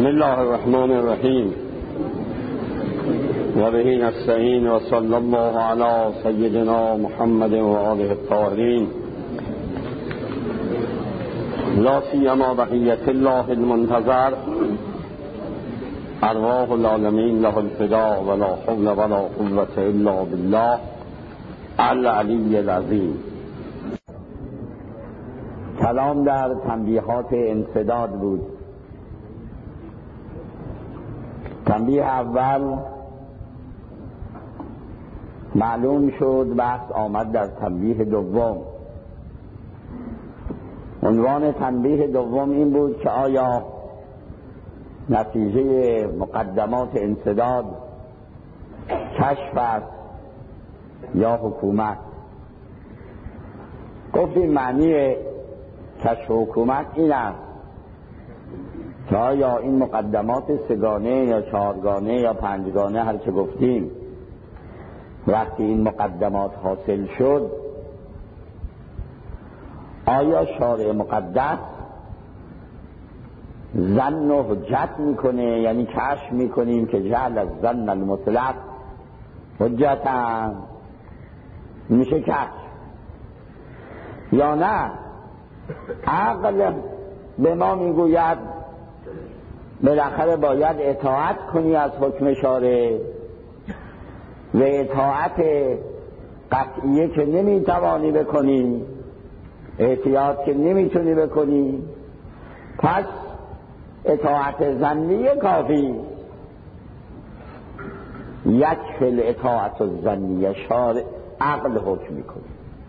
بسم الله الرحمن الرحیم و به نستعین و صلی الله علی سیدنا محمد و آله الطاهرین لا سیما بقیة الله المنتظر ارواح العالمین له الفداء ولا حول ولا قوة الا بالله العلی العظیم. کلام در تنبیهات انسداد بود. تنبیه اول معلوم شد، بحث آمد در تنبیه دوم. عنوان تنبیه دوم این بود که آیا نتیجه مقدمات انسداد کشف است یا حکومت؟ گفتیم معنی کشف حکومت این است که آیا این مقدمات سگانه یا چهارگانه یا پنجگانه هر چه گفتیم، وقتی این مقدمات حاصل شد آیا شارع مقدس ظن و حجت میکنه، یعنی کشف میکنیم که جعل از ظن المطلق حجتا میشه کشف، یا نه عقل به ما میگوید بالاخره باید اطاعت کنی از حکم شارع و اطاعت قطعیه که نمیتوانی بکنی، احتیاط که نمیتونی بکنی، پس اطاعت ظنیه کافی. یک فل اطاعت الظنیه شارع عقل حکم میکنه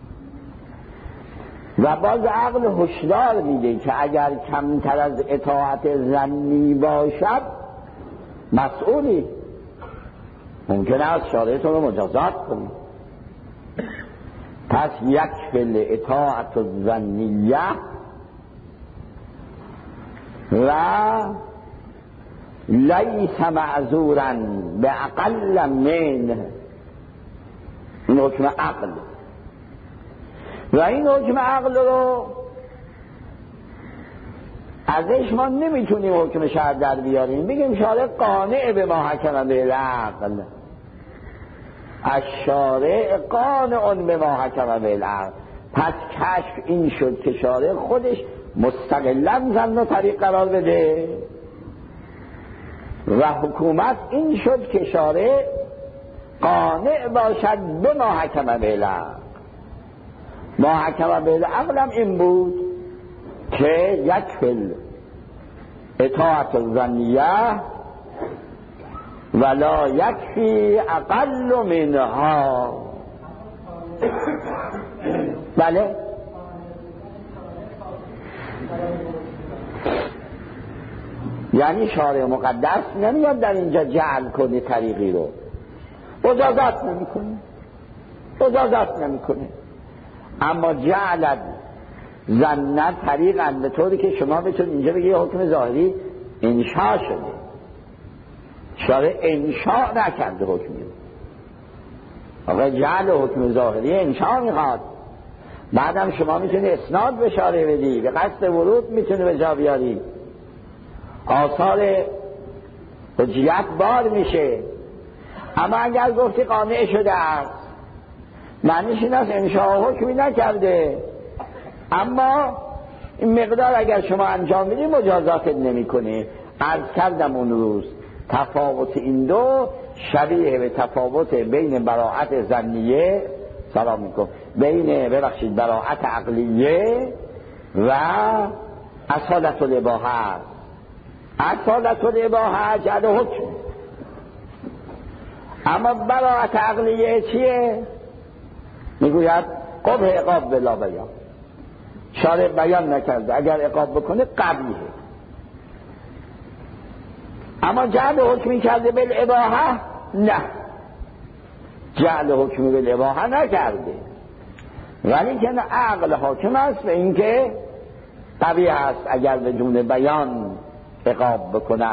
و باز عقل هشدار میده که اگر کمتر از اطاعت ظنی باشد مسئولی، ممکنه از شارعتون رو مجازات کنی. پس یک فل اطاعت الظنیه و لیس معذورا به اقل من این حکم عقل. و این حکم عقل رو ازش ما نمیتونیم حکم شرع در بیاریم، بگیم شارع قانع به ما حکم به العقل، الشارع قانع به ما حکم به العقل. پس کشف این شد که شارع خودش مستقلا ظن و طریق قرار بده و حکومت این شد که شارع قانع باشد به ما حکم به العقل. ما حکم به العقل هم این بود که یک فل اطاعت الظنیه ولا یکفی اقل منها. بله یعنی شارع مقدس نمیاد در اینجا جعل کنه طریقی رو، اجازت نمیکنه، اما جعلت ظنن طریقا به طوری که شما بتونید اینجا بگید حکم ظاهری انشاء شده. شارع انشاء نکرده حکمی، آقا جعل حکم ظاهری انشاء میخواد. بعدم شما میتونی اسناد به شارع بدی، به قصد ورود میتونی به جا بیاری، آثار حجیت بار میشه. اما اگر گفتی قانع شده است، معنیش این است انشاء حکمی نکرده، اما این مقدار اگر شما انجام بدی مجازاتت نمیکنه. عرض کردم اون روز تفاوت این دو شبیه به تفاوت بین براءت ظنیه بین براءت عقلیه و اصالت الاباحه. اصالت الاباحه جعل حکم، اما براءت عقلیه چیه؟ میگوید قبح عقاب بلا بیان، شارع بیان نکرده، اگر عقاب بکنه قبیحه. اما جعل حکمی کرده بالاباحه نه، جعل حکمی بالاباحه نکرده، ولی که عقل حاکم است به اینکه قبیح است اگر بدون بیان عقاب بکنه.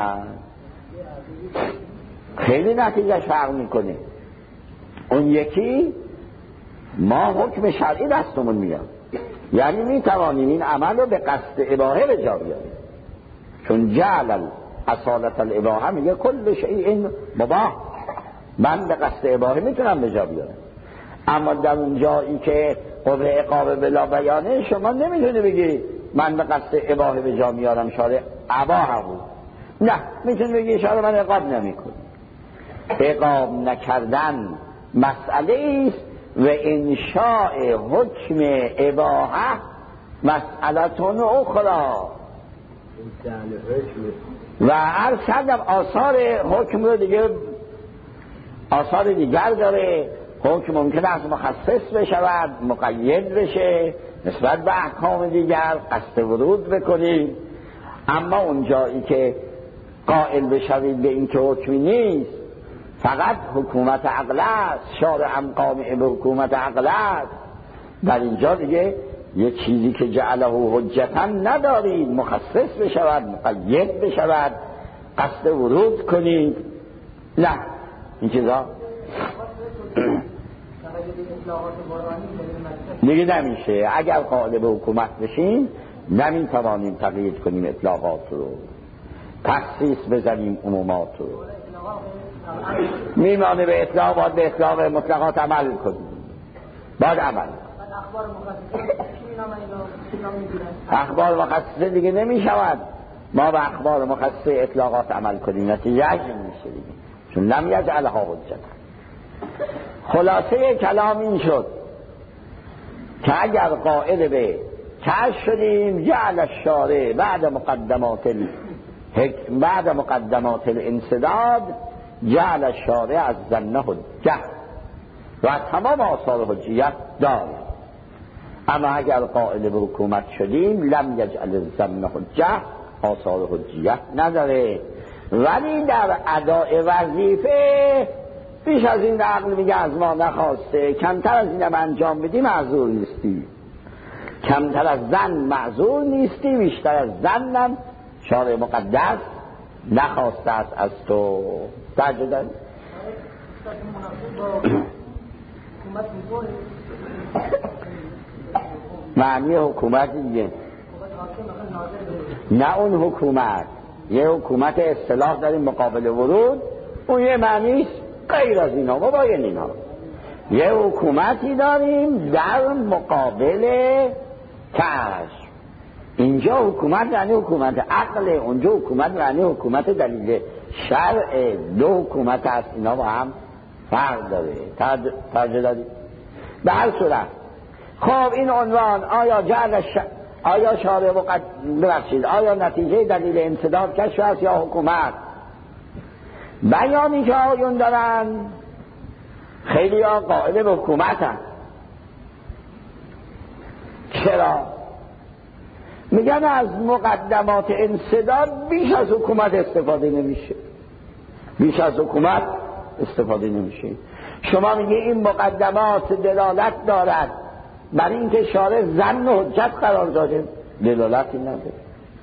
خیلی نتیجه فرق میکنه. اون یکی ما حکم شرعی دستمون میاد، یعنی میتوانیم این عمل رو به قصد اباحه به جا بیاریم، چون جعل اصالت الاباحه میگه کل شیء مباح، من به قصد اباحه میتونم به جا بیارم. اما در اون جایی که قوه عقاب بلا بیانه، شما نمیتونی بگی من به قصد اباحه به جا میارم شارع اباحه بود. نه، میتونی بگی شارع من عقاب نمیکنه. عقاب نکردن مسئله است و انشاء حکم اباحه مسئلتون اخرى. و هر کردم آثار حکم رو دیگه آثار دیگر داره. حکم ممکن است مخصص بشود، مقید بشه نسبت به احکام دیگر، قصد ورود بکنید. اما اون جایی که قائل بشوید به این که حکمی نیست، فقط حکومت عقل است، شارع قامع به حکومت عقل است، در اینجا دیگه یه چیزی که جعله حجتا ندارید، مخصص بشود، مقید بشود، قصد ورود کنید. نه، این چیزا دیگه نمیشه. اگر قائل به حکومت بشیم نمیتوانیم تقیید کنیم اطلاقات رو، تخصیص بزنیم عمومات رو. میمانه به اطلاق، باید به اطلاق مطلقات عمل کنیم، باید عمل. اخبار مخصصه دیگه نمیشود ما به اخبار مخصصه اطلاقات عمل کنیم، نتیجه میشه دیگه، چون لم یجعلها حجت. خلاصه کلام این شد که اگر قائل به کشف شدیم، جعل الشارع بعد مقدمات الانسداد جعل الشارع از ظن حجه و تمام آثار حجیت داره. اما اگر قائل به حکومت شدیم لم یجعل الظن حجه، آثار حجیت نداره. ولی در اداء وظیفه بیش از این عقل میگه از ما نخواسته، کمتر از اینم انجام بدی معذور نیستی، کمتر از ظن معذور نیستی، بیشتر از ظنم شارع مقدس نخواسته است از تو. توجه داری؟ معنی حکومت دیگه نه اون حکومت، یه حکومت اصطلاح داریم مقابل ورود، اون یه معنیست غیر از اینا مباین اینا. یه حکومتی داریم در مقابل کشف. اینجا حکومت یعنی حکومت عقل، اونجا حکومت یعنی حکومت دلیل شرع. دو حکومت هست، اینا با هم فرق داره. توجه دارید؟ به هر صورت خب این عنوان آیا شارع ببخشید آیا نتیجه دلیل انسداد کشف است یا حکومت؟ بیانی که آیون دارن خیلی ها قائل به حکومت هست. چرا؟ میگن از مقدمات انسداد بیش از حکومت استفاده نمیشه، بیش از حکومت استفاده نمیشه. شما میگه این مقدمات دلالت دارد برای اینکه شارع ظن و حجت قرار داده، دلالتی نداره.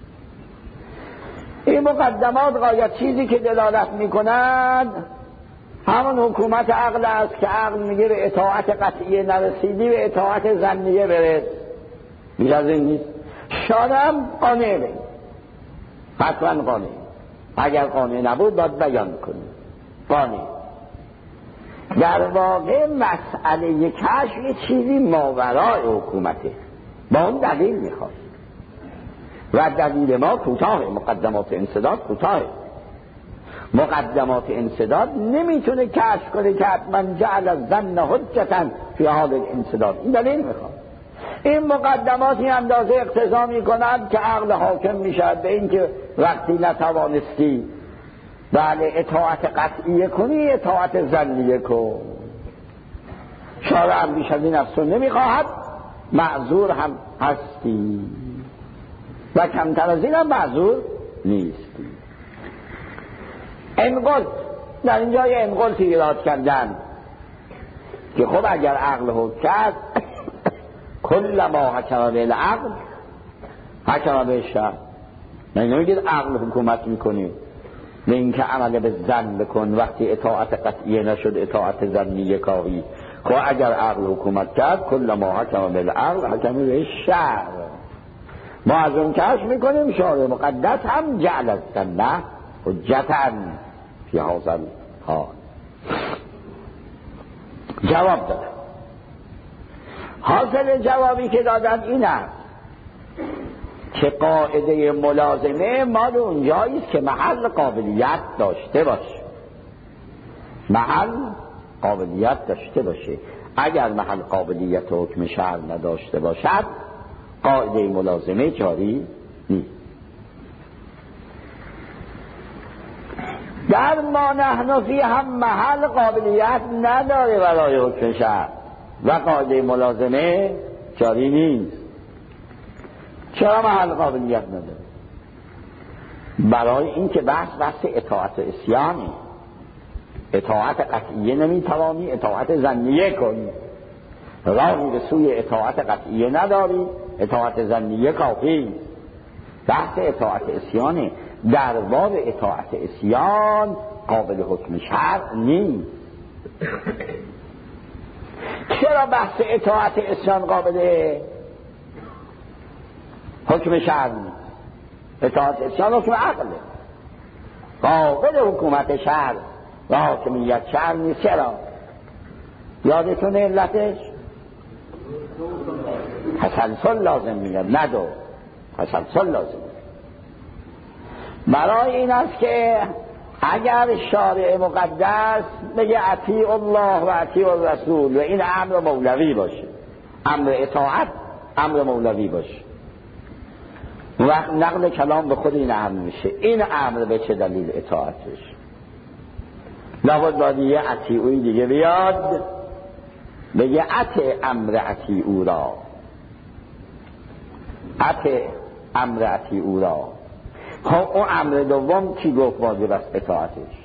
این مقدمات غایت چیزی که دلالت میکنند همون حکومت عقل است که عقل میگه به اطاعت قطعیه نرسیدی، به اطاعت ظنیه برس. بیش از این نیست. شارع قانع به حتما قانع، اگر قانع نبود باید بیان کنی قانع. در واقع مسئله کشف یه چیزی ماورای حکومته، با اون دلیل میخواد و دلیل ما کوتاه، مقدمات انسداد کوتاه. مقدمات انسداد نمیتونه کشف کنه که حتما جعل الظن حجتا فی حال الانسداد، این دلیل میخواد. این مقدماتی اندازه اقتضا میکنند که عقل حاکم میشد به اینکه وقتی نتوانستی بله اطاعت قطعیه کنی، اطاعت ظنیه کن. شارع هم بیش از این از تو نمیخواهد، معذور هم هستی و کمتر از این هم معذور نیستی. انقل در اینجا یه انقلتی ایراد کردن که خب اگر عقل حکم کرد کل ما حکم به العقل حکم به الشرع، نمیگید عقل حکومت میکنی به اینکه عمل به ظن بکن، وقتی اطاعت قطعیه نشد اطاعت ظنیه کاری. خب اگر عقل حکومت کرد کل ما حکم به العقل حکم به الشرع، ما از اون کشف میکنیم شارع مقدس هم جعل الظن حجتا فی هذا الحال. جواب دادم. حاصل جوابی که دادم این است که قاعده ملازمه مال اونجایی است که محل قابلیت داشته باشه. محل قابلیت داشته باشه. اگر محل قابلیت حکم شرع نداشته باشد قاعده ملازمه جاری نیست. در ما نحن فی هم محل قابلیت نداره برای حکم شرع و قاعده ملازمه جاری نیست. چرا محل قابلیت نداره؟ برای اینکه بحث اطاعت و عصیانه. اطاعت قطعیه نمیتوانی اطاعت ظنیه کنی. راهی به سوی اطاعت قطعیه نداری، اطاعت ظنیه کافی. بحث اطاعت عصیانه. در باب اطاعت عصیان قابل حکم شرع نیست. چرا بحث اطاعت عصیان قابل حکم شرع نیست؟ اطاعت عصیان حکم عقله، قابل حکومت شرع و حاکمیت شرع نیست. چرا؟ یادتونه علتش؟ تسلسل لازم میگه، ندو تسلسل لازم. برای این است که اگر شارع مقدس بگه اطیع الله و اطیع الرسول و این امر مولوی باشه، امر اطاعت امر مولوی باشه، وقت نقل کلام به خود این امر میشه. این امر به چه دلیل اطاعتش؟ لابد باید یه اطیعوی دیگه بیاد بگه اطیع امر اطیعو را، اطیع امر اطیعو را. خب اون امر دوم کی گفت واجب است اطاعتش؟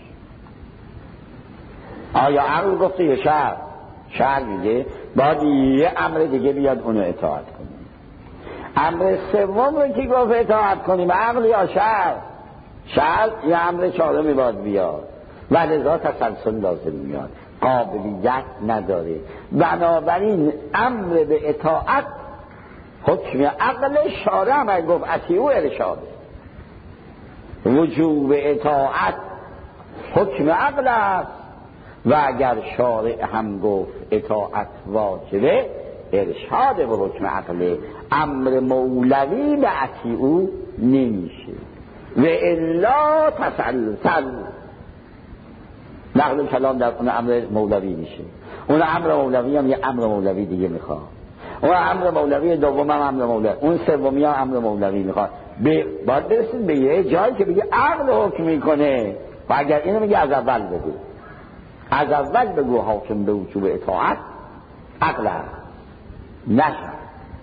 آیا عقل گفته یا شرع؟ شرع میگه باید یه امر دیگه بیاد اونو اطاعت کنیم. امر سوم رو کی گفت اطاعت کنیم؟ عقل یا شرع؟ شرع. یه امر چهارمی باید بیاد و لذا تسلسل لازم میاد، قابلیت نداره. بنابراین امر به اطاعت حکم عقل، شارع هم گفت اطیعو ارشاده. وجوب اطاعت حکم عقل است و اگر شارع هم گفت اطاعت واجبه ارشاد به حکم عقل. امر مولوی به اطیعو نمیشه و الا تسلسل نقل کلام در اون امر مولوی میشه. اون امر مولوی هم یه امر مولوی دیگه میخواد، اون امر مولوی دوم هم امر مولوی، اون سومی هم امر مولوی میخواد. باید برسید به یه جایی که بگه عقل حکم میکنه و اگر اینو میگه از اول بگو، از اول بگو حاکم به وجوب اطاعت عقل نشه.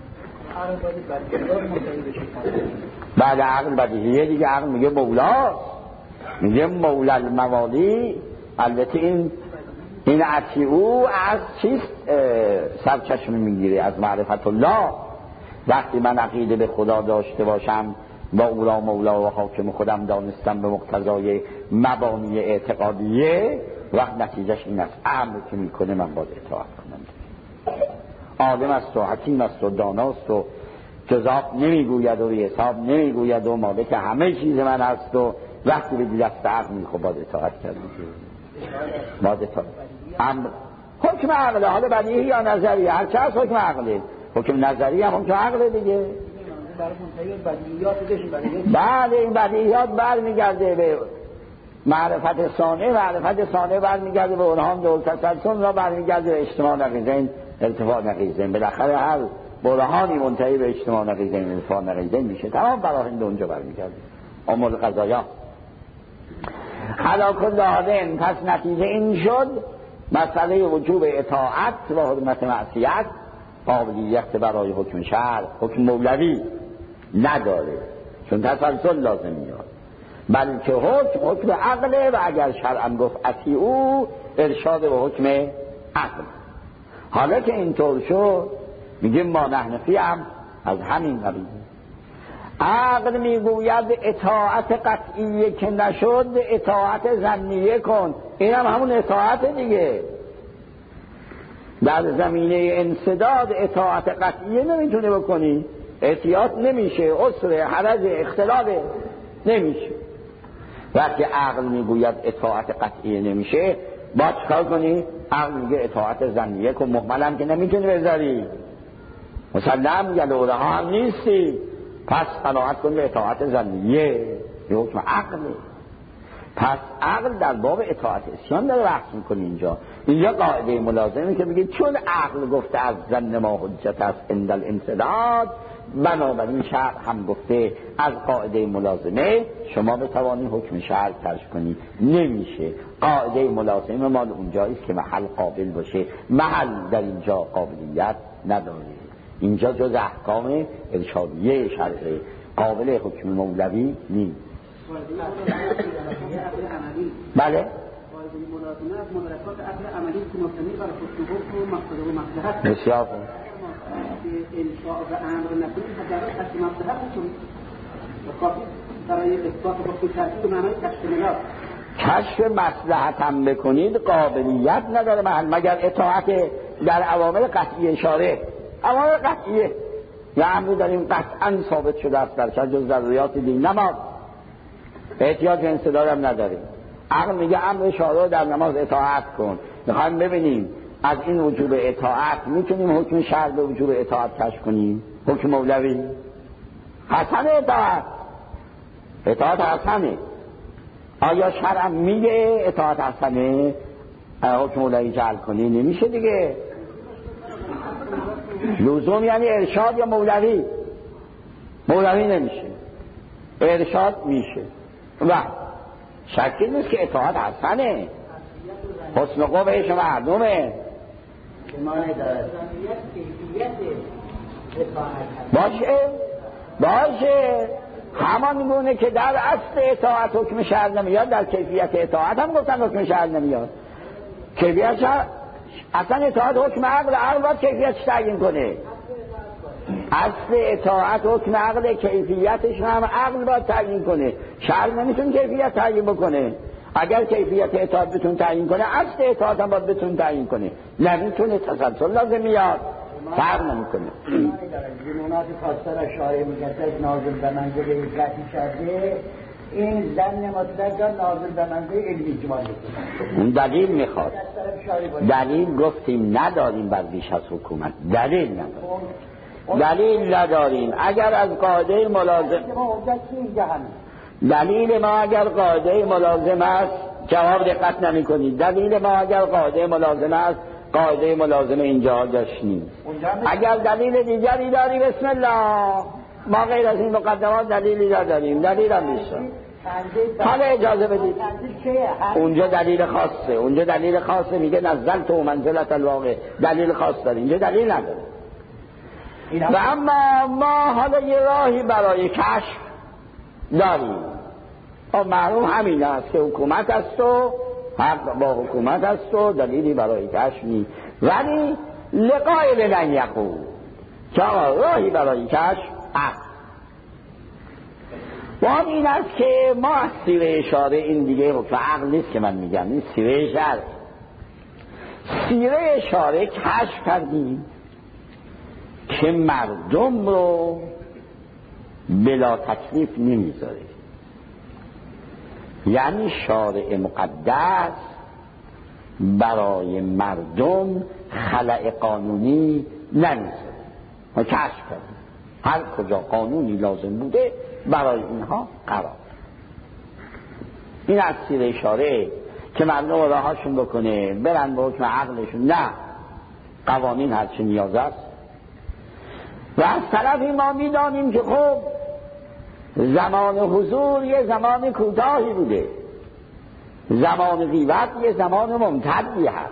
بعد عقل بدیهیه دیگه. عقل میگه مولا، میگه مولا الموالی. البته این اطیعو از چیست سرچشمه میگیره؟ از معرفت الله. وقتی من عقیده به خدا داشته باشم با او را مولا و حاکم خودم دانستم به مقتضای مبانی اعتقادیه، وقت نتیجهش این است امر که میکنه من باید اطاعت کنم. عالم است و حکیم است و داناست و جزاف نمیگوید و حساب نمیگوید و مالک همه چیز من است و وقتی به دست عقل میخواد باید اطاعت کرد. باید اطاعت امر حکم عقله، حالا بدیهی یا نظری، هر چه هست حکم عقله. حکم نظری هم حکم عقله دیگه. بعد این بدیهیات برمیگرده به معرفت ثانیه، معرفت ثانیه برمیگرده به اونها هم دول تسلسل را برمیگرده به اجتماع نقیضین، ارتفاع نقیضین. بالاخره هر برهانی منتهی به اجتماع نقیضین، ارتفاع نقیضین میشه. تمام براهین به اونجا برمیگرده. ام القضایا علی کل حال. پس نتیجه این شد مسئله وجوب اطاعت و حرمت معصیت قابلیت برای حکم شرع، حکم مولوی نداره، چون تسلسل لازم میاد. بلکه حکم عقله و اگر شرعم گفت اطیعو ارشاد به حکم عقل. حالا که اینطور شد میگیم ما نحنفی هم از همین قبیل. عقل میگوید اطاعت قطعیه که نشد اطاعت ظنیه کن. این هم همون اطاعت دیگه. در زمینه انسداد اطاعت قطعیه نمیتونه بکنی، احتیاط نمیشه، عسر حرج اختلال نمیشه. وقتی عقل میگوید اطاعت قطعی نمیشه، با چکار کنی؟ عقل میگه اطاعت ظنیه که محمل هم که نمیتونی بذاری، مسلم یا لوله ها هم نیستی، پس قناعت کن به اطاعت ظنیه، یه حکم عقله. پس عقل در باب اطاعت اسیان داره بحث میکنه. اینجا قاعده ملازمه که بگید چون عقل گفته از ظن ما حجت است عند الانسداد، بنابراین شرع هم گفته از قاعده ملازمه شما بتوانید حکم شرع ترک کنید. نمیشه. قاعده ملازمه مال اونجاییست که محل قابل باشه، محل در اینجا قابلیت نداره. اینجا جز احکام ارشادیه شرعه، قابل حکم مولوی نیست. بله؟ ملازمه از مدرکات عقل عملی که مبتنی بر حکم و مقصد و مصلحت بسیار خوب. انشاء و امر نکنید حضرت کشف مصلحت کنید و کافی برای اثبات حکم ترکیب و معنای کشف نیاز. کشف مصلحت هم بکنید قابلیت نداره محل مگر اطاعت در عوامل قطعی اشاره. عوامل قطعیه یا امری داریم قطعا ثابت شده است در جز ضروریات دین، نماز احتیاج به انصداد هم نداریم. عقل میگه امر اشاره در نماز اطاعت کن. میخوایم ببینیم از این وجوب اطاعت میتونیم حکم شرع به وجوب اطاعت کشف کنیم. حکم مولوی حسن اطاعت حسنه. آیا شرع میگه اطاعت حسنه حکم مولوی جعل کنی؟ نمیشه دیگه. لزوم یعنی ارشاد یا مولوی؟ مولوی نمیشه، ارشاد میشه. و شکی نیست که اطاعت حسنه، حسن قبهش مردمه. باشه همان گونه که در اصل اطاعت حکم شرع نمیاد، در کیفیت اطاعت هم گفتن حکم شرع نمیاد. کیفیت شرع اصلا اطاعت حکم عقل باید کیفیتش تعیین کنه. اصل اطاعت حکم عقل، کیفیتش هم عقل باید تعیین کنه. شرع نمیتونه کیفیت تعیین بکنه. اگر کیفیت اطاعت بتون تعیین کنه، اصل اطاعت هم باید بتون تعیین کنه. نمیتونه تسلسل لازم میاد، فرق نمیکنه. زمانات فاستر شارع میگه نازل به منزل قطعی شده، این زن مطلق را نازل به منزل علمی اجماع میکنه. اون دلیل میخواد. دلیل گفتیم نداریم بر بیش از حکومت. دلیل نداریم. اگر از قاعده ملازم دلیل ما اگر قاعده ملازم است، جواب دقت نمی کنید. دلیل ما اگر قاعده ملازم است، قاعده ملازم اینجا جاش نیست. اگر دلیل دیگری داری بسم الله، ما غیر از این مقدمات دلیلی نداریم. دلیل هم نیست. حالا اجازه بدید، اونجا دلیل خاصه، میگه نزلت و منزلت الواقع، دلیل خاص داره. اینجا دلیل نداره. و اما ما حالا یه راهی برای کشف داریم. معلوم همین است که حکومت است و حق با حکومت است و دلیلی برای کشف نیست، ولی لقای لن یقول که راهی برای کشف هست. و این است که ما از سیره اشاره، این دیگه حکم عقل نیست که من میگم، این سیره اشاره، سیره اشاره کشف کردیم که مردم رو بلا تکلیف نمیذاره. یعنی شارع مقدس برای مردم خلأ قانونی نمیذاره. ما کشف کردیم هر کجا قانونی لازم بوده برای اینها قرار. این از سیره اشاره که مردم راهاشون بکنه برن به حکم عقلشون، نه، قوانین هرچی نیاز است. و از طرفی ما میدانیم که خب زمان حضور یه زمان کوتاهی بوده، زمان غیبت یه زمان ممتدی هست.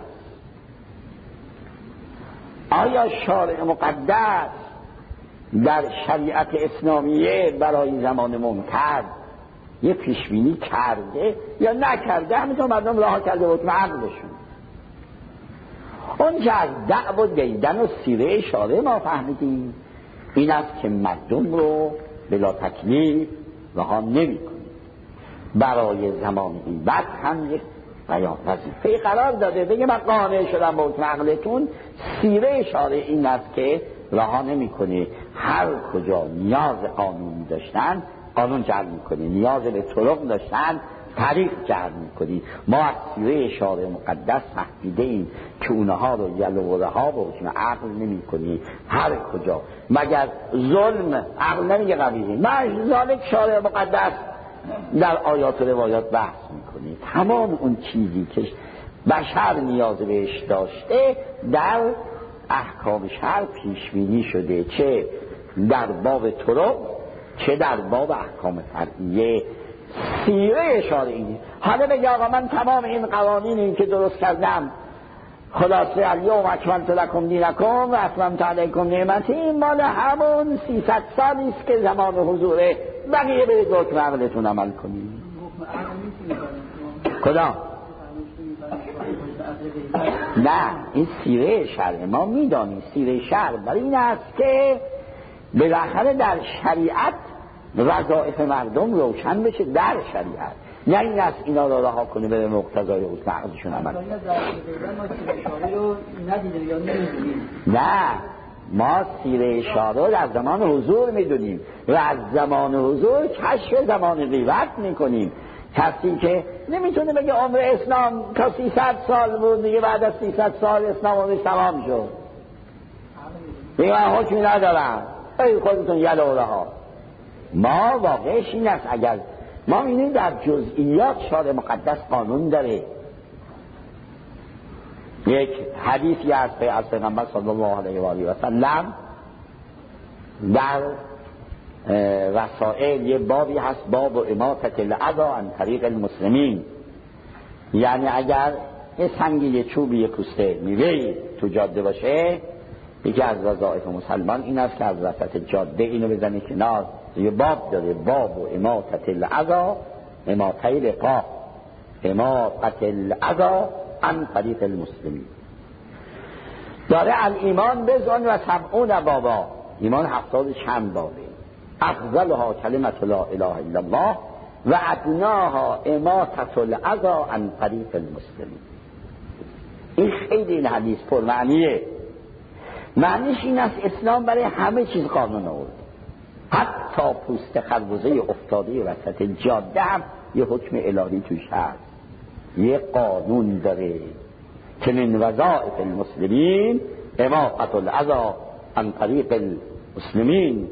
آیا شارع مقدس در شریعت اسلامیه برای زمان ممتد یه پیشبینی کرده یا نکرده؟ همینطور مردم راه کرده حکم عقلشون. اون که از دعو و دیدن و سیره شارع ما فهمیدیم این است که مردم رو بلا تکلیف رها نمی کنه. برای زمان غیبت هم یک بیان وظیفه قرار داده، بگه من قانع شدم با حکم عقلتون. سیره شارع این است که رها نمی کنه. هر کجا نیاز قانونی داشتن قانون جلب میکنه، نیاز به طرق داشتن طریق جعل میکنید. ما از سیره شارع مقدس فهمیده ایم که اونها رو یلوه ها و حکم عقل نمی کنید هر کجا، مگر ظلم عقل نمیگه قبیله مجزالک شارع مقدس در آیات و روایات بحث میکنید. تمام اون چیزی که بشر نیاز بهش داشته در احکام شرع پیش بینی شده، چه در باب طرق چه در باب احکام فرعیه. سیره شارعی حالا بگه آقا من تمام این قوانینی که درست کردم خلاصه الیوم اکملت لکم دینکم و اتممت علیکم نعمتی، این مال همون 300 سالی است که زمان حضوره، بقیه برید با حکم عقلتون عمل کنید. کدام؟ نه، این سیره شرع ما میدانیم. سیره شرع برای این است که بالاخره در شریعت وظایف مردم روشن بشه در شریعت، نه این است اینا را رها کنه به مقتضای حکم عقلشون عمل. نه، ما سیره شارع در زمان حضور میدونیم و از زمان حضور کشف زمان غیبت میکنیم. کسی که نمیتونه بگه عمر اسلام تا 300 سال بود دیگه بعد از 300 سال اسلام عمرش تمام شد، دیگه من حکمی ندارم، ای خودتون یلوله ها. ما واقعش این است، اگر ما می‌بینیم در جزئیات شارع مقدس قانون داره. یک حدیثی از پیغمبر صلی الله علیه و آله و سلم در رسائل یه بابی هست، باب اماطة الاذی عن طریق المسلمین، یعنی اگر یه سنگی یه چوبی یه پوسته میوه‌ای تو جاده باشه، یکی از وظایف مسلمان این است که از وسط جاده اینو بزنه کنار. یه باب داره، باب و اماطة الاذی، اماطه لقا، اماطة الاذی عن طریق المسلمین. داره الایمان بزن و 70 بابا، ایمان 70 چند بابه، افضلها کلمة لا اله الا الله و ادناها اماطة الاذی عن طریق المسلمین. این خیلی این حدیث پرمعنیه. معنیش این است اسلام برای همه چیز قانون آورد، حتی پوست خربزه افتاده وسط جاده هم یه حکم الهی توش هست، یه قانون داره که من وظائف المسلمین اماطة الاذی عن طریق المسلمین.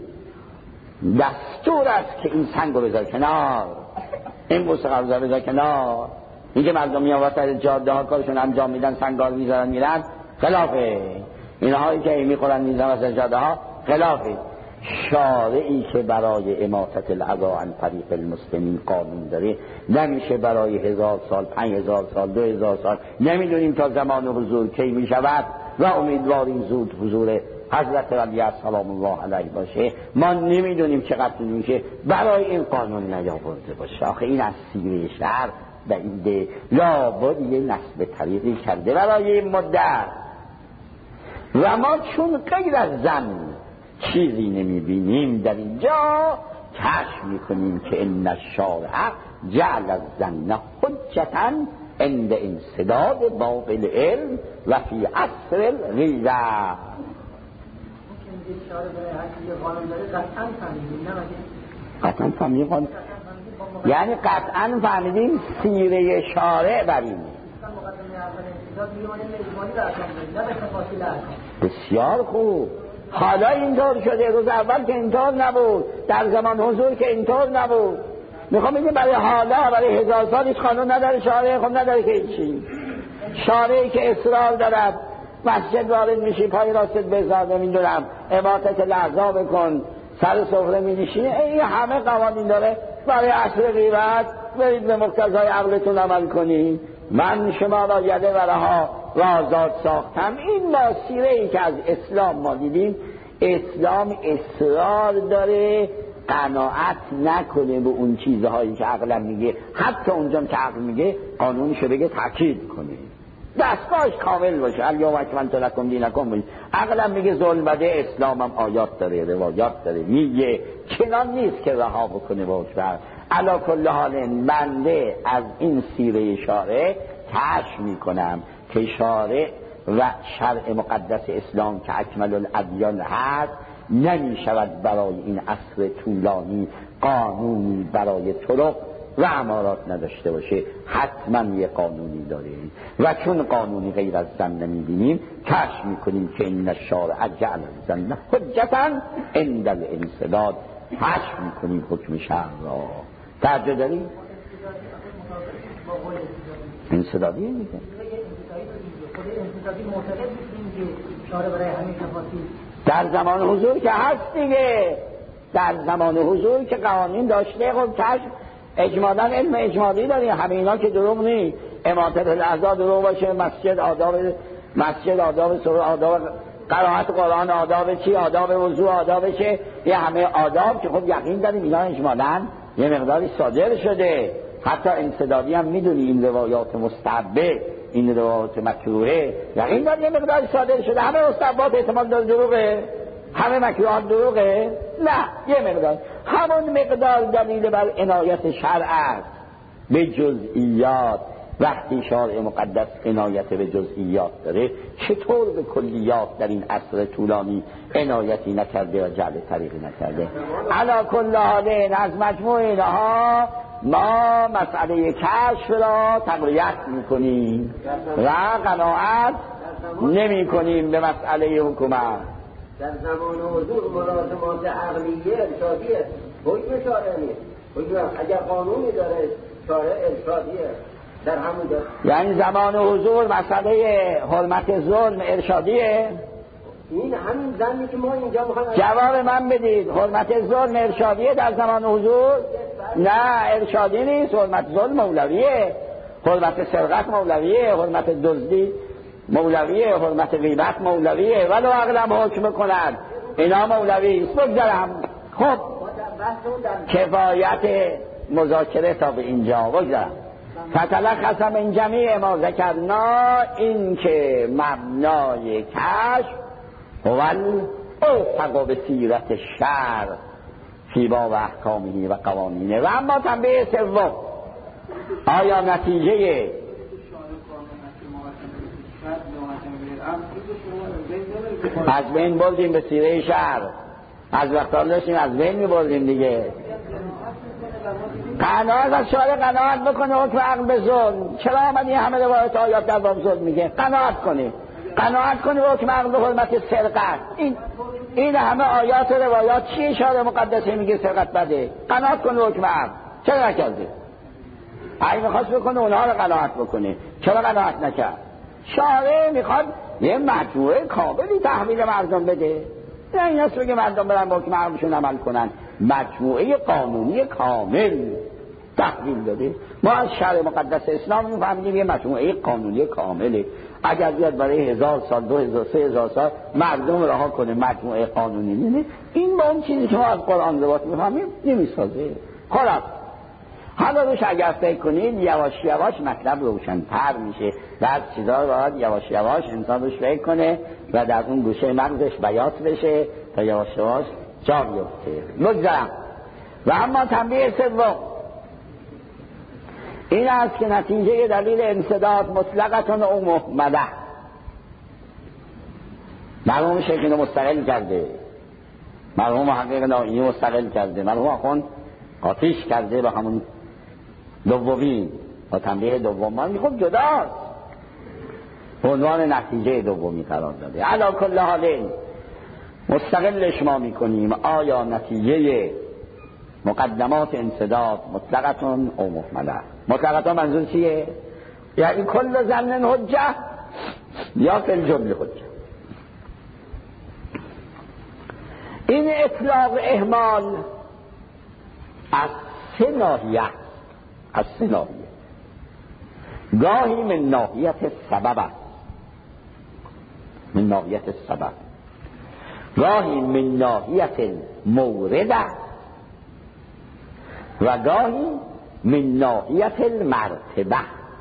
دستور است که این سنگ رو بذار کنار، این پوست خربزه بذار کنار. این که مردم میان وسط جاده ها کارشون انجام میدن، سنگار میذارن میرن، خلافه. اینهایی که میخورن میزن وسط جاده ها خلافه. شارعی که برای اماطة الاذی عن طریق المسلمین قانون داره نمیشه برای 1000 سال، 5000 سال، 2000 سال، نمیدونیم تا زمان حضور کی میشود و امیدواریم زود حضور حضرت ولی سلام الله علیه باشه. ما نمیدونیم چقدر طول میشه، برای این قانون نیاورده باشه. آخه این از سیره شرع بعیده، لابد یه نصب طریقی کرده برای این مدت. و ما چون غیر از زن چیزی نمیبینیم در اینجا کشف میکنیم که ان الشارع جعل الظن حجتا عند انسداد باب العلم و فی عصر الغیبه. قطعا فهمیدیم، یعنی قطعا فهمیدیم سیره شارع بریم. بسیار خوب. حالا اینطور شده، روز اول که اینطور نبود، در زمان حضور که اینطور نبود. میخوام بگم برای حالا، برای 1000 سال هیچ قانون نداره شارع، خب نداره که چی. شارعی که اصرار دارد مسجد وارد میشی پای راست بذار، نمیدونم اماطة الاعضا بکن، سر سفره می‌نشینی، این همه قوانین داره. برای عصر غیبت برید به مقتضای عقلتون عمل کنید. من شما را یده و رها و آزاد ساختم. این مسیره‌ای که از اسلام ما دیدیم، اسلام اصرار داره قناعت نکنه به اون چیزهایی که عقلم میگه، حتی اونجا که عقل میگه قانونشو بگه تاکید کنه، دستگاهش کامل باشه. الیوم اکملت لکم دینکم باشه. عقلم میگه ظلم بده، اسلامم آیات داره، روایات داره، میگه کنان نیست که رها بکنه با حکم. علی کل حال بنده از این سیره شارع کشف میکنم که شارع و شرع مقدس اسلام که اکمل الادیان هست نمی شود برای این عصر طولانی قانونی برای طرق و امارات نداشته باشه حتما یه قانونی داره و چون قانونی غیر از زن نمیبینیم کشف میکنیم که این الشارع جعل الزن حجتا عند الانسداد، کشف میکنیم حکم شرع را. توجه داریم؟ انسدادیه میگه در زمان حضور که هست دیگه، در زمان حضور که قوانین داشته. خب کشف اجمالا علم اجمالی داریم، همه اینا که دروغ نیست. اماطه الاعضا دروغ باشه، مسجد آداب سرور، آداب قرائت قرآن، آداب چی، آداب وضو، آداب چه، یه همه آداب که خب یقین داریم اینا اجمالا یه مقداری صادر شده. حتی انسدادی هم میدونی این روایات مستحبه، این روایات مکروهه، یقین داریم یه مقداری صادر شده. همه مستحبات احتمال داره دروغه، همه مکروهات دروغه؟ نه، یه مقدار. همون مقدار دلیل بر عنایت شرع است به جزئیات. وقتی شارع مقدس عنایت به جزئیات داره، چطور به کلیات در این عصر طولانی عنایتی نکرده و جعل طریقی نکرده؟ علی کل حال از مجموع اینها ما مسئله کشف را تقویت میکنیم و قناعت نمی کنیم به مسئله حکومت. در زمان حضور ملازمات عقلیه ارشادیه، حکم شارع نیست. حکم اگر قانونی داره شارع ارشادیه در همون جا. یعنی زمان حضور مسئله حرمت ظلم ارشادیه؟ این همین زنی که ما اینجا میخوایم جواب من بدید. حرمت ظلم ارشادیه در زمان حضور؟ نه، ارشادی نیست. حرمت ظلم مولویه، حرمت سرقت مولویه، حرمت دزدی مولویه، حرمت غیبت مولویه، ولو عقلم حکم کند اینا مولوی است. بگذارم. خب کفایت مذاکره تا به اینجا بگذارم. فتلخص من جمیع ما ذکرنا، این که مبنای کشف هو اوفق به سیرت شرع فی باب احکامه و قوانینه. و اما تنبیه سوم، آیا نتیجه از بین بردیم به سیره شرع، از وقتا داشتیم از بین می بردیم دیگه. قناعت از شارع قناعت بکنه حکم عقل به ظلم. چرا آمدی همه روایت آیات در باب ظلم میگه؟ قناعت کنی حکم عقل به حرمت سرقت. این همه آیات و روایات چیه؟ شارع مقدسه میگه سرقت بده. قناعت کنی حکم عقل. چرا نکرده؟ اگه میخواست بکنه اونها رو قناعت بکنه، چرا قناعت نکرد؟ شارع میخواد یه مجموعه کاملی تحویل مردم بده. نه این هست بگه مردم برن با حکم عقلشون عمل کنن. مجموعه قانونی کامل تحویل داده. ما از شرع مقدس اسلام میفهمیم یه مجموعه قانونی کامله. اگر بیاد برای 1000 سال 2000 3000 سال مردم رها کنه مجموعه قانونی نه، این با اون چیزی که ما از قرآن روایت میفهمیم نمیسازه. خلاص حالا روش اگر فکر کنید یواش یواش مطلب روشن‌تر میشه. بعض چیزا رو باید یواش یواش انسان روش فکر کنه و در اون گوشه مغزش بیات بشه تا یواش یواش جا بیفته. بگذارم. و اما تنبیه سوم این است که نتیجه دلیل انسداد مطلقتون او محمده. مرحوم شیخ اینو مستقل کرده، مرحوم محقق نائینی مستقل کرده، مرحوم آخوند آتیش کرده به همون دومی و تنبیه دوم خب جداست، عنوان نتیجه دومی قرار داده. علی کل حال مستقلش ما میکنیم آیا نتیجه مقدمات انسداد مطلقتون او محمله. مطلقتون منظور چیه؟ یعنی کل ظن حجه یا فی الجمله حجه. این اطلاق اهمال از سه ناحیه، گاهی من ناحیت سبب است، من ناحیت سبب، گاهی من ناحیت مورد است و گاهی من ناحیت المرتبه.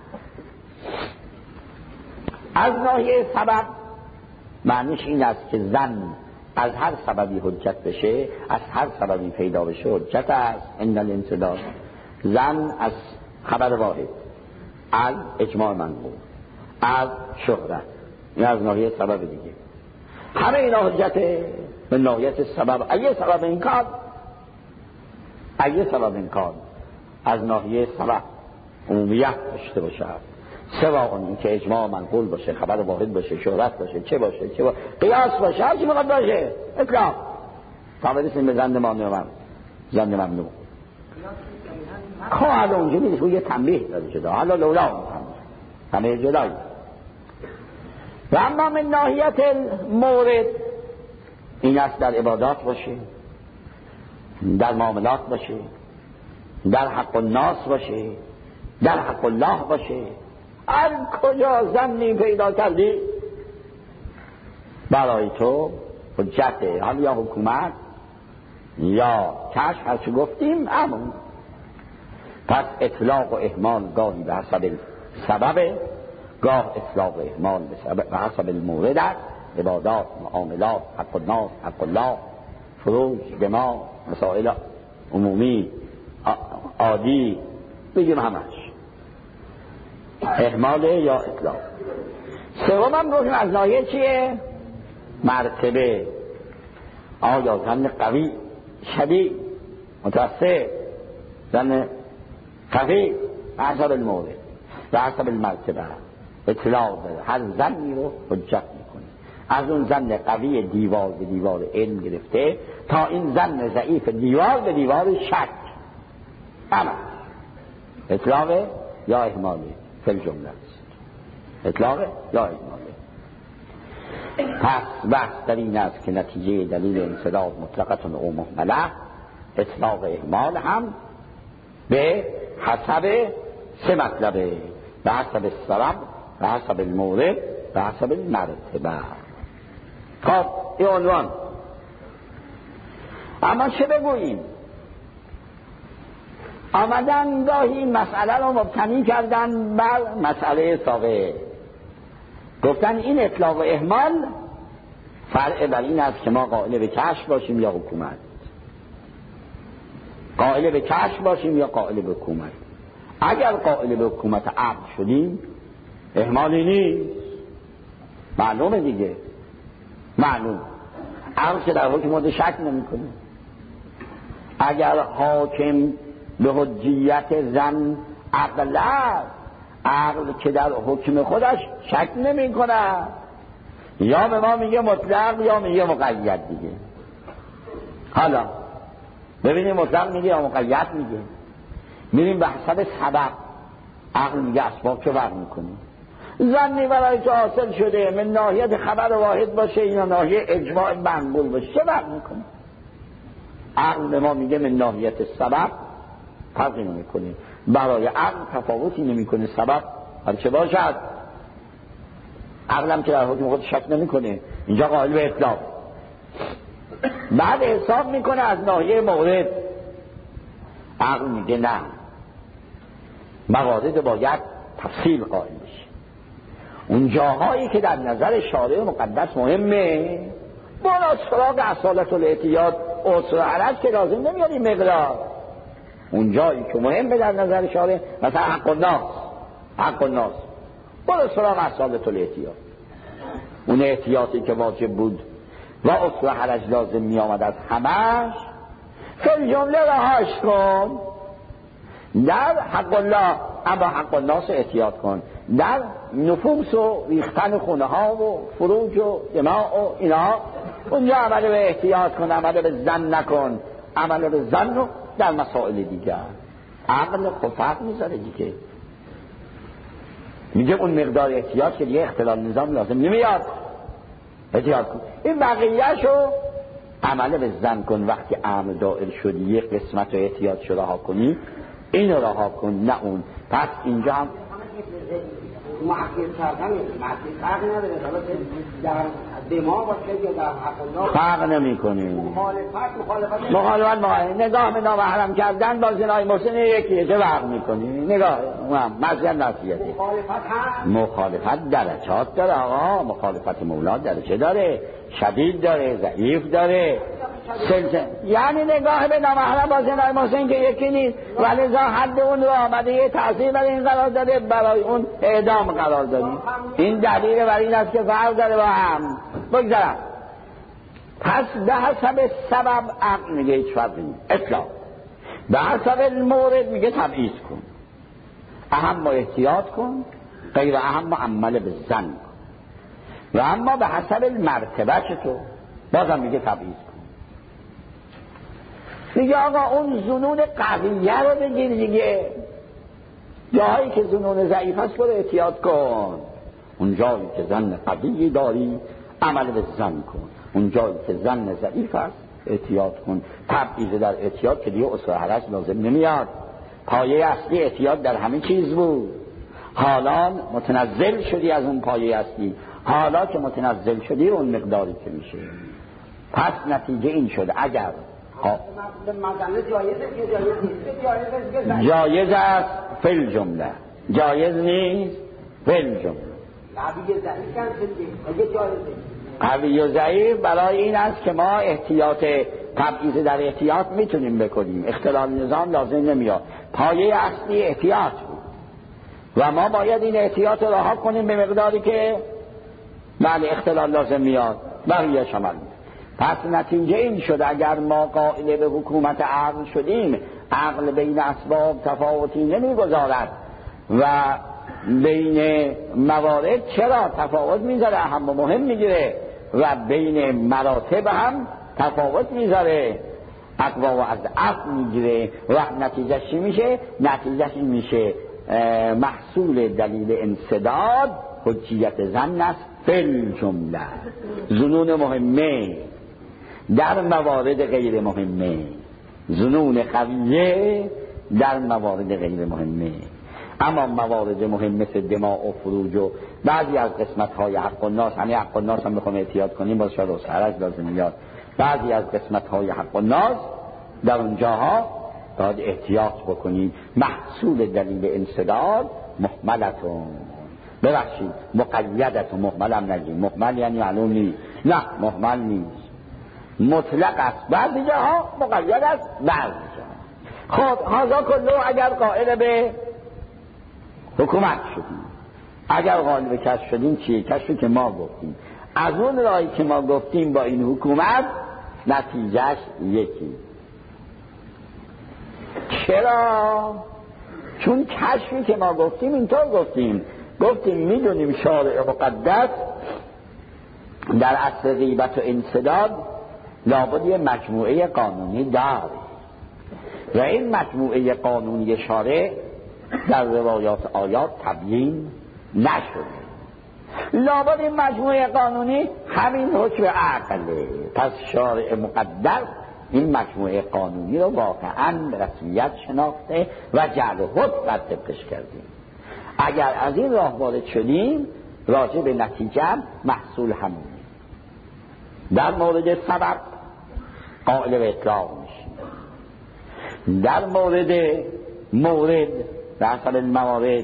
از ناحیه سبب معنیش این است که زن از هر سببی حجت بشه، از هر سببی پیدا بشه حجت است. ان الانسداد زن از خبر واحد، از اجماع منقول، از شهرت، این از ناحیه سبب دیگه. همه اینا حجته به ناحیه سبب. اگه سبب این کار از ناحیه سبب عمومیت داشته باشد، سواء این که اجماع منقول باشه، خبر واحد باشه، شهرت باشه، چه باشه، قیاس باشه، هر چی میخواد باشه، اطلاق تا برسیم به زن ممنوع. حالا اونجا میرسه یه تنبیه داره جدا، حالا لولا تنبیه جدایی. و اما من ناحیت المورد این است در عبادات باشه، در معاملات باشه، در حق الناس باشه، در حق الله باشه، هر کجا زنی پیدا کردی برای تو حجته، حالا یا حکومت یا کشف، هرچی گفتیم همون. پس اطلاق و اهمال گاهی به حسب سبب، گاه اطلاق و اهمال به حسب المورد است. عبادات، معاملات، حق الناس، حق الله، فروج، دماء، مسائل عمومی عادی بگیم همش اهمال یا اطلاق. سوم هم گفتیم از ناحیه چیه؟ مرتبه. آیا زن قوی، شدید، متوسط، زن خفیف، حسب المورد و حسب المرتبه اطلاق داره، هر زنی رو حجت میکنه، از اون زن قوی دیوار به دیوار علم گرفته تا این زن ضعیف دیوار به دیوار شک. همه اطلاق یا اهماله فی الجمله است، اطلاق یا اهماله. پس بحث در این است که نتیجه دلیل انصداد مطلقتون او محمله، اطلاق و اهمال هم به حسب سه مطلبه، به حسب السبب، به حسب المورد، به حسب المرتبه. خب این عنوان. اما چه بگوییم؟ آمدن گاهی این مسئله رو مبتنی کردن بر مسئله سابقه، گفتن این اطلاق و اهمال فرع بر این است که ما قائل به کشف باشیم یا حکومت، قائل به کشف باشیم یا قائل به حکومت. اگر قائل به حکومت عقل شدیم اهمالی نیست، معلومه دیگه، معلوم عقل که در حکم خود شک نمی کنه. اگر حاکم به حجیت زن عقل است، عقل که در حکم خودش شک نمی کنه، یا به ما میگه مطلق یا میگه مقید دیگه. حالا ببینیم مطلق میگه یا مقید میگه. میریم به حسب سبب، عقل میگه اسباب که فرق میکنه. زنی برای تو حاصل شده من ناحیت خبر واحد باشه یا ناحیه اجماع منقول باشه، چه فرق میکنه؟ عقل به ما میگه من ناحیت سبب فرقی نمیکنه، برای عقل تفاوتی نمیکنه سبب هر چه باشد. عقلم که در حکم خود شک نمیکنه، اینجا قائل به اطلاق. بعد حساب میکنه از ناحیه مورد، عقل میگه نه، موارد باید تفصیل قائل بشه. اون جاهایی که در نظر شارع مقدس مهمه، بالا سراغ اصالت الاعتیاد اصول عرض که لازم نمیاد این مقدار. اون جایی که مهمه در نظر شارع، مثلا حق الناس بالا سراغ اصالت الاعتیاد، اون احتیاطی که واجب بود و اصول حرج لازم می آمد از همش، فی جمله رهاش کن. در حق الله اما حق الناس احتیاط کن، در نفوس و ریختن خونه ها و فروج و دماء و اینا اونجا عمل به احتیاط کن، عمل به زن نکن، عمل به زن رو در مسائل دیگر. عقل خب فرق میذاره دیگه، میگه اون مقدار احتیاط که دیگه اختلال نظام لازم نمیاد، احتیاط کن. این بقیه‌شو عمل به زن کن. وقتی امر دائر شدی یک قسمت رو احتیاط شو رها کنی، این رو رها کن، نه اون. پس اینجا هم معقل کردن فرق نداره، در دماغ باشه یا در حق الله فرق نمی‌کنه. مخالفت نگاه به نامحرم کردن با زنای محسن یکیه، چه فرق می‌کنه؟ نگاه مزید نصیحته. مخالفت درجات داره آقا، مخالفت مولا درجه داره، شدید داره، ضعیف داره، یعنی نگاه به نامحرم با زنای محسن که یکی نیست، ولی ذا حد اون رو آمده یه تأثیر برای این قرار داده، برای اون اعدام قرار دادیم. این دلیل برای این است که فرق داره با هم. بگذارم پس به حسب سبب عقل میگه هیچ فرقی نیست، اطلاق. به حسب المورد میگه تبعیض کن، اهم و احتیاط کن، غیر اهم و عمل به زن کن. و اما به حسب المرتبه تو بازم میگه تبعیض کن. میگه آقا اون ظنون قویه رو بگیر دیگه، جاهایی که ظنون ضعیف هست برو احتیاط کن. اون جایی که زن قوی داری عمل به زن کن، اون جایی که زن ضعیف هست احتیاط کن. تبعیض در احتیاط که دیگه اصول حرج لازم نمیاد. پایه اصلی احتیاط در همه چیز بود، حالا متنزل شدی از اون پایه اصلی. حالا که متنزل شدی اون مقداری که میشه. پس نتیجه این شد اگر جایز است فی الجمله، جایز نیست فی الجمله. قوی و ضعیف برای این است که ما احتیاط تبعیض در احتیاط میتونیم بکنیم، اختلال نظام لازم نمیاد. پایه اصلی احتیاط بود و ما باید این احتیاط رو رها کنیم به مقداری که بله اختلال لازم میاد بقیه شمال. پس نتیجه این شد اگر ما قائل به حکومت عقل شدیم، عقل بین اسباب تفاوتی نمیگذارد و بین موارد چرا تفاوت میذاره، اهم و مهم میگیره و بین مراتب هم تفاوت میذاره، اقوا و از عقل میگیره و نتیجه چی میشه؟ نتیجه این میشه محصول دلیل انسداد حجیت زن است فی الجمله. ظنون مهمه در موارد غیر مهمه، ظنون قویه در موارد غیر مهمه. اما موارد مهم مثل دماء و فروج و بعضی از قسمت‌های حق الناس، همه حق الناس هم بخوام احتیاط کنیم باز شاید حرج لازم میاد، بعضی از قسمت‌های حق الناس در اونجاها باید احتیاط بکنیم. محصول دلیل انسداد محملتون، ببخشید مقیدتون، محمل هم نگیم، محمل یعنی معلوم نیست، نه محمل نیست، مطلق است بعضی جاها، مقید است بعضی جاها. خب هذا کلو اگر قائل به حکومت شدیم، اگر قائل به کشف شدیم چیه؟ کشفی که ما گفتیم از اون راهی که ما گفتیم با این حکومت نتیجهش یکی. چرا؟ چون کشفی که ما گفتیم اینطور گفتیم میدونیم شارع مقدس در اصل غیبت و انسداد لابد یه مجموعه قانونی داره و این مجموعه قانونی شارع در روایات آیات تبیین نشده. لابد این مجموعه قانونی همین حکم عقله. پس شارع مقدس این مجموعه قانونی رو واقعا رسمیت شناخته و جعل حکم بر طبقش کردیم. اگر از این راه وارد شدیم راجع به نتیجه محصول همونه. در مورد سبب قائل به اطلاق میشیم، در مورد در اصل الموارد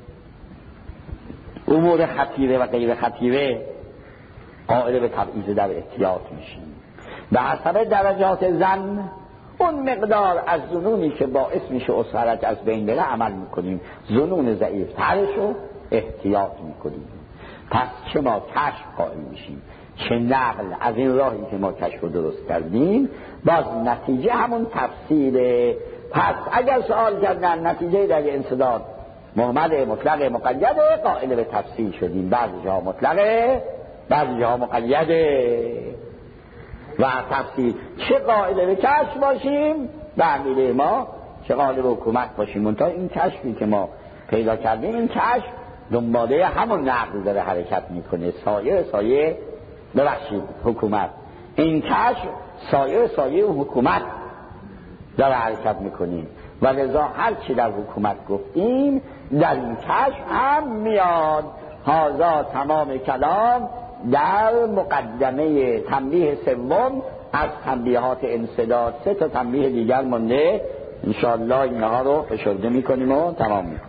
امور خطیره و غیر خطیره قائل به تبعیض در احتیاط میشیم. به حسب درجات زن اون مقدار از ظنونی که باعث میشه اسارت از بین بره عمل میکنیم، ظنون ضعیف ترش رو احتیاط میکنیم. پس چه ما کشف قائل میشیم چه نقل از این راهی که ما کشف رو درست کردیم، باز نتیجه همون تفسیره. پس اگر سوال کردن نتیجه در انسداد محمد مطلق مقیده، قائل به تفسیر شدیم، بعضی جاها مطلقه بعضی جاها مقیده و تفسیر. چه قائل به کشف باشیم به ما، چه قائل به حکومت باشیم. منتها این کشفی که ما پیدا کردیم، این کشف دنباله همون نقل داره حرکت میکنه، سایه ببخشید حکومت، این کشف سایه حکومت داره حرکت میکنیم و لذا هر چی در حکومت گفتیم در این کشف هم میاد. هذا تمام کلام در مقدمه تنبیه سوم از تنبیهات انسداد. 3 تا تنبیه دیگر مونده، انشاءالله اینها رو فشرده میکنیم و تمام میکنیم.